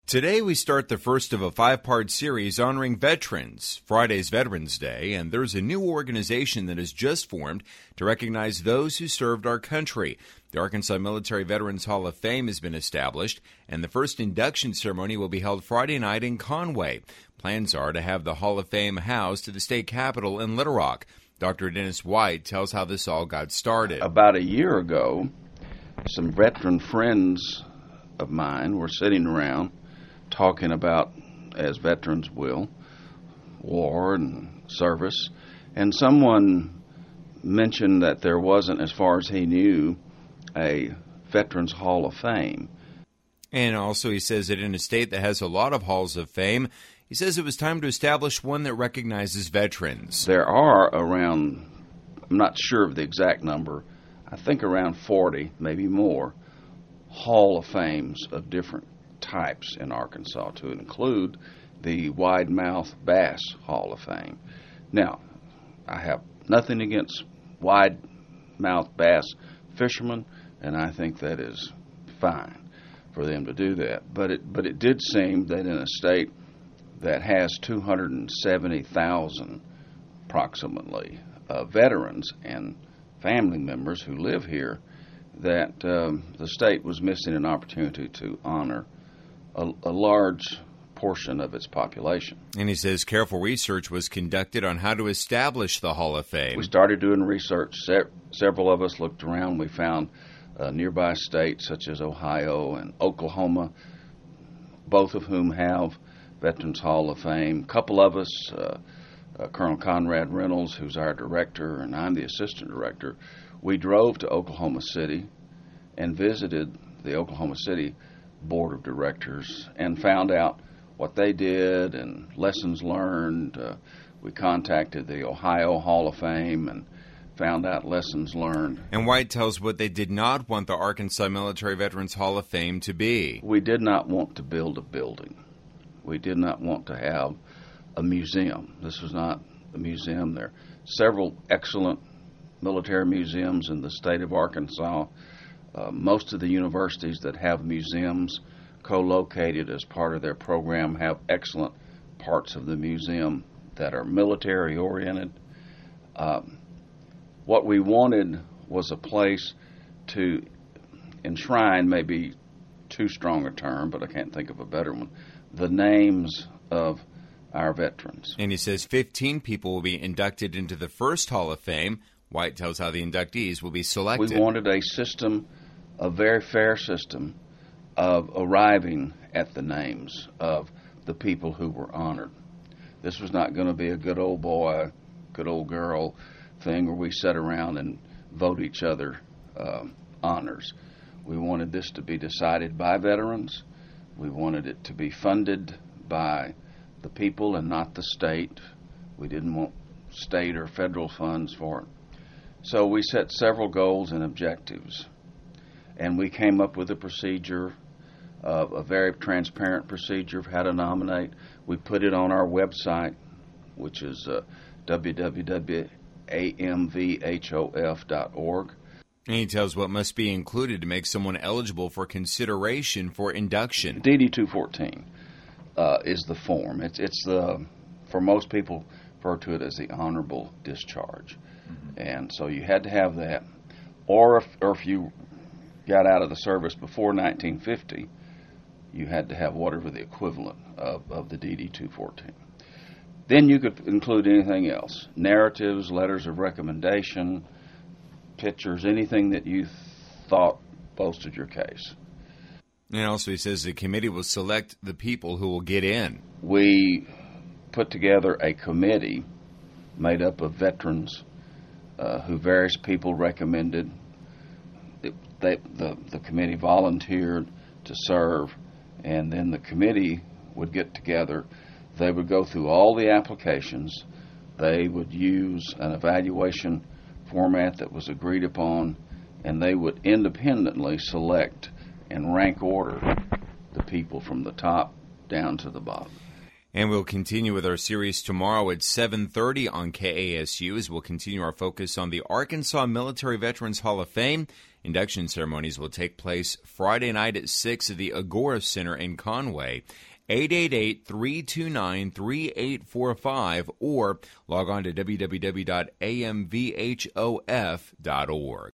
Today we start the first of a 5-part series honoring veterans. Friday's Veterans Day, and there's a new organization that has just formed to recognize those who served our country. The Arkansas Military Veterans Hall of Fame has been established, and the first induction ceremony will be held Friday night in Conway. Plans are to have the Hall of Fame housed at the state capitol in Little Rock. Dr. Dennis White tells how this all got started. About a year ago, some veteran friends of mine were sitting around talking about, as veterans will, war and service, and someone mentioned that there wasn't, as far as he knew, a Veterans Hall of Fame. And also he says that in a state that has a lot of halls of fame, he says it was time to establish one that recognizes veterans. There are around, I'm not sure of the exact number, I think around 40, maybe more, Hall of Fames of different types in Arkansas, to include the Wide Mouth Bass Hall of Fame. Now, I have nothing against wide mouth bass fishermen, and I think that is fine for them to do that. But it did seem that in a state that has 270,000 approximately veterans and family members who live here, that the state was missing an opportunity to honor a large portion of its population. And he says careful research was conducted on how to establish the Hall of Fame. We started doing research. Several of us looked around. We found nearby states such as Ohio and Oklahoma, both of whom have Veterans Hall of Fame. A couple of us, Colonel Conrad Reynolds, who's our director, and I'm the assistant director, we drove to Oklahoma City and visited the Oklahoma City Board of Directors and found out what they did and lessons learned. We contacted the Ohio Hall of Fame and found out lessons learned. And White tells what they did not want the Arkansas Military Veterans Hall of Fame to be. We did not want to build a building. We did not want to have a museum. This was not a museum. There are several excellent military museums in the state of Arkansas. Most of the universities that have museums co-located as part of their program have excellent parts of the museum that are military-oriented. What we wanted was a place to enshrine, maybe too strong a term, but I can't think of a better one, the names of our veterans. And he says 15 people will be inducted into the first Hall of Fame. White tells how the inductees will be selected. We wanted a system, a very fair system, of arriving at the names of the people who were honored. This was not going to be a good old boy, good old girl thing where we sat around and vote each other honors. We wanted this to be decided by veterans. We wanted it to be funded by the people and not the state. We didn't want state or federal funds for it. So we set several goals and objectives, and we came up with a procedure, a very transparent procedure of how to nominate. We put it on our website, which is www.amvhof.org. And he tells what must be included to make someone eligible for consideration for induction. DD 214 is the form. It's the, for most people, refer to it as the honorable discharge. And so you had to have that. Or if you got out of the service before 1950, you had to have whatever the equivalent of the DD 214. Then you could include anything else. Narratives, letters of recommendation, pictures, anything that you thought boasted your case. And also he says the committee will select the people who will get in. We put together a committee made up of veterans who various people recommended. The committee volunteered to serve, and then the committee would get together. They would go through all the applications. They would use an evaluation format that was agreed upon, and they would independently select and rank order the people from the top down to the bottom. And we'll continue with our series tomorrow at 7:30 on KASU as we'll continue our focus on the Arkansas Military Veterans Hall of Fame. Induction ceremonies will take place Friday night at 6 at the Agora Center in Conway. 888-329-3845 or log on to www.amvhof.org.